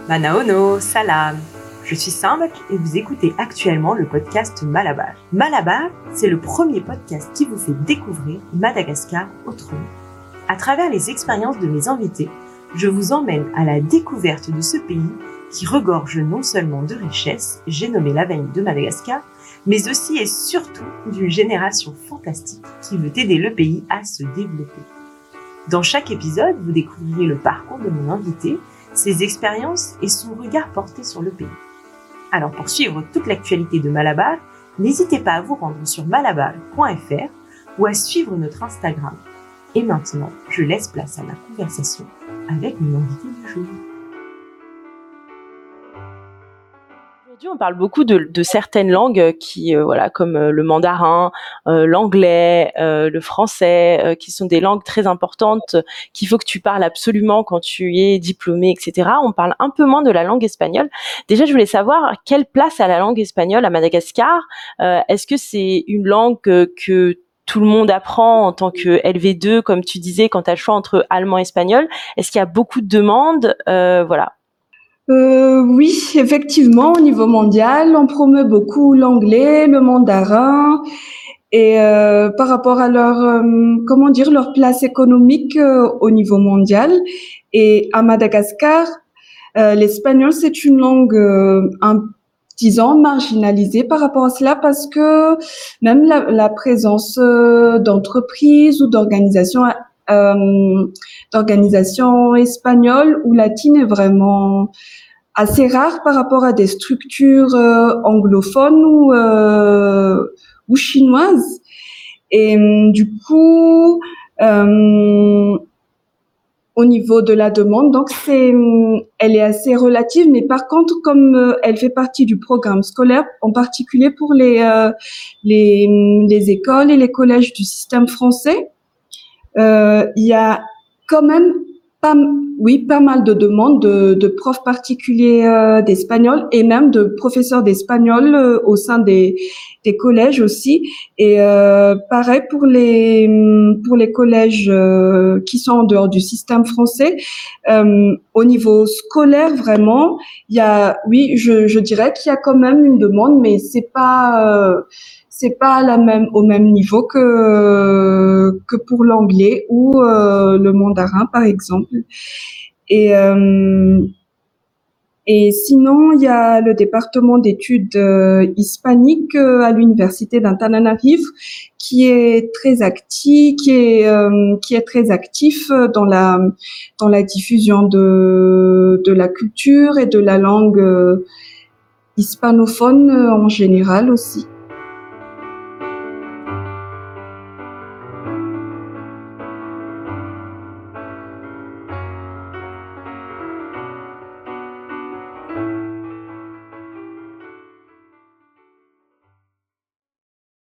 Manaono, salam. Je suis Samb et vous écoutez actuellement le podcast Malabar. Malabar, c'est le premier podcast qui vous fait découvrir Madagascar autrement. À travers les expériences de mes invités, je vous emmène à la découverte de ce pays qui regorge non seulement de richesses, j'ai nommé la veine de Madagascar, mais aussi et surtout d'une génération fantastique qui veut aider le pays à se développer. Dans chaque épisode, vous découvrirez le parcours de mon invité, ses expériences et son regard porté sur le pays. Alors pour suivre toute l'actualité de Malabar, n'hésitez pas à vous rendre sur malabar.fr ou à suivre notre Instagram. Et maintenant, je laisse place à ma conversation avec mon invité du jour. Aujourd'hui, on parle beaucoup de certaines langues qui, comme le mandarin, l'anglais, le français, qui sont des langues très importantes qu'il faut que tu parles absolument quand tu es diplômé, etc. On parle un peu moins de la langue espagnole. Déjà, je voulais savoir quelle place a la langue espagnole à Madagascar. Est-ce que c'est une langue que tout le monde apprend en tant que LV2, comme tu disais, quand tu as le choix entre allemand et espagnol? Est-ce qu'il y a beaucoup de demandes? Oui, effectivement, au niveau mondial, on promeut beaucoup l'anglais, le mandarin, et par rapport à leur place économique au niveau mondial. Et à Madagascar, l'espagnol, c'est une langue disons marginalisée par rapport à cela, parce que même la présence d'entreprises ou d'organisations espagnoles ou latines est vraiment assez rare par rapport à des structures anglophones ou chinoises. Et du coup, au niveau de la demande, donc elle est assez relative, mais par contre, comme elle fait partie du programme scolaire, en particulier pour les écoles et les collèges du système français, il y a quand même pas mal de demandes de profs particuliers d'espagnol et même de professeurs d'espagnol au sein des collèges aussi. Et pareil pour les collèges qui sont en dehors du système français. Au niveau scolaire, vraiment, je dirais qu'il y a quand même une demande, mais c'est pas au même niveau que pour l'anglais ou le mandarin, par exemple. Et sinon, il y a le département d'études hispaniques à l'université d'Antananarivo qui est très actif, dans la diffusion de la culture et de la langue hispanophone en général aussi.